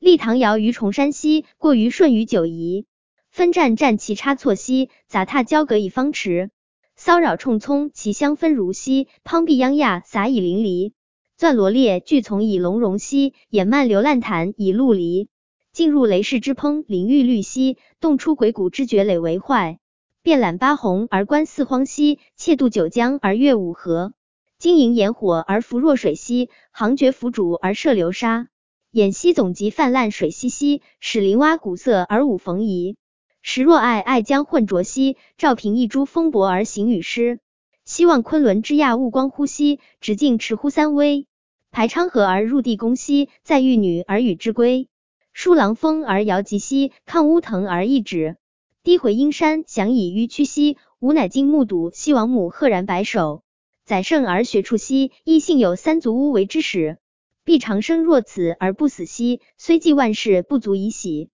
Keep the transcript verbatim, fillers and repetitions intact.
立唐尧于崇山西，过于顺于九夷。分战战其差错西，杂沓交隔以方池。骚扰冲葱，其相分如溪。滂敝泱亚，洒以淋漓。钻罗列，巨丛以龙容兮。掩漫流烂潭以陆离。进入雷势之烹，淋浴绿兮。动出鬼谷之绝垒为坏。遍览八竑而观四荒兮。窃渡九江而越五河。经营炎火而伏弱水兮。行绝浮渚而射流沙。偃溪总集泛滥水兮兮。使林蛙鼓瑟而舞逢夷。时若爱爱将混浊兮。照平一株风伯而行雨湿。希望昆仑之亚勿光乎兮。直径持乎三危。排昌河而入地宫兮。在玉女而与之归。疏狼风而摇极兮。抗乌藤而易止。低回阴山，翔以迂曲兮。吾乃今目睹西王母赫然白首。载盛而学处兮。亦幸有三足乌为之始。必长生若此而不死兮。虽济万事不足以喜。